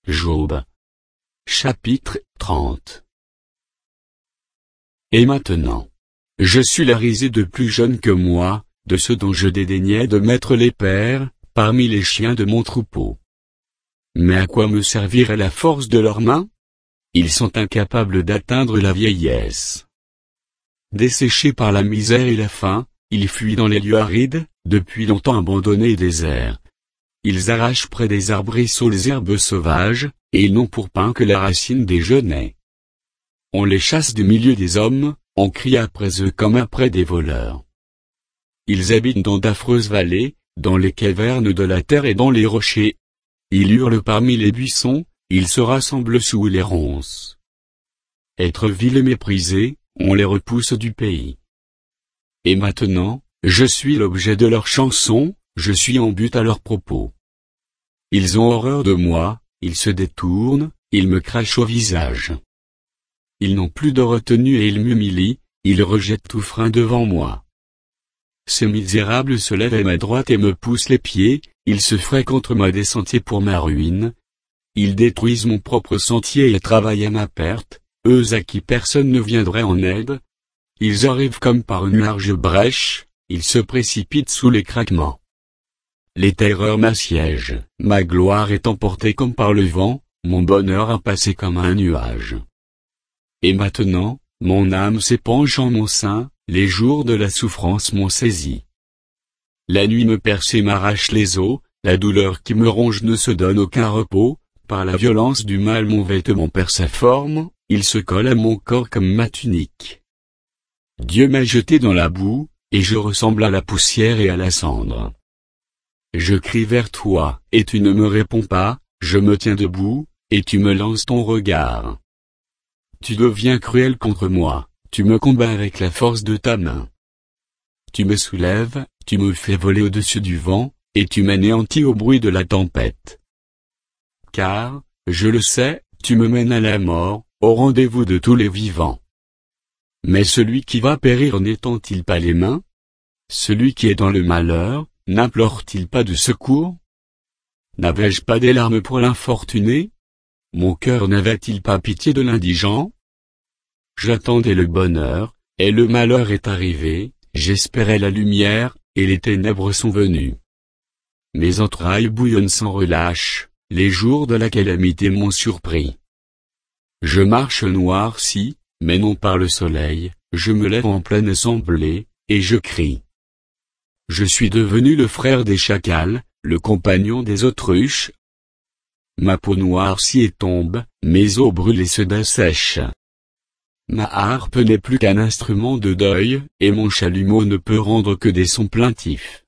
Job. Chapitre 30. Et maintenant, je suis la risée de plus jeunes que moi, de ceux dont je dédaignais de mettre les pères, parmi les chiens de mon troupeau. Mais à quoi me servirait la force de leurs mains? Ils sont incapables d'atteindre la vieillesse. Desséchés par la misère et la faim, ils fuient dans les lieux arides, depuis longtemps abandonnés et déserts. Ils arrachent près des arbrisseaux les herbes sauvages, et ils n'ont pour pain que la racine des genêts. On les chasse du milieu des hommes, on crie après eux comme après des voleurs. Ils habitent dans d'affreuses vallées, dans les cavernes de la terre et dans les rochers. Ils hurlent parmi les buissons, ils se rassemblent sous les ronces. Être vils et méprisés, on les repousse du pays. Et maintenant, je suis l'objet de leurs chansons, je suis en but à leurs propos. Ils ont horreur de moi, ils se détournent, ils me crachent au visage. Ils n'ont plus de retenue et ils m'humilient, ils rejettent tout frein devant moi. Ces misérables se lèvent à ma droite et me poussent les pieds, ils se fraient contre moi des sentiers pour ma ruine. Ils détruisent mon propre sentier et travaillent à ma perte, eux à qui personne ne viendrait en aide. Ils arrivent comme par une large brèche, ils se précipitent sous les craquements. Les terreurs m'assiègent, ma gloire est emportée comme par le vent, mon bonheur a passé comme un nuage. Et maintenant, mon âme s'épanche en mon sein, les jours de la souffrance m'ont saisi. La nuit me perce et m'arrache les os, la douleur qui me ronge ne se donne aucun repos, par la violence du mal mon vêtement perd sa forme, il se colle à mon corps comme ma tunique. Dieu m'a jeté dans la boue, et je ressemble à la poussière et à la cendre. Je crie vers toi, et tu ne me réponds pas, je me tiens debout, et tu me lances ton regard. Tu deviens cruel contre moi, tu me combats avec la force de ta main. Tu me soulèves, tu me fais voler au-dessus du vent, et tu m'anéantis au bruit de la tempête. Car, je le sais, tu me mènes à la mort, au rendez-vous de tous les vivants. Mais celui qui va périr n'étend-il pas les mains? Celui qui est dans le malheur, n'implore-t-il pas de secours? N'avais-je pas des larmes pour l'infortuné? Mon cœur n'avait-il pas pitié de l'indigent? J'attendais le bonheur, et le malheur est arrivé, j'espérais la lumière, et les ténèbres sont venues. Mes entrailles bouillonnent sans relâche, les jours de la calamité m'ont surpris. Je marche noirci, mais non par le soleil, je me lève en pleine assemblée, et je crie. Je suis devenu le frère des chacals, le compagnon des autruches. Ma peau noircit et tombe, mes os brûlent et se dessèchent. Ma harpe n'est plus qu'un instrument de deuil, et mon chalumeau ne peut rendre que des sons plaintifs.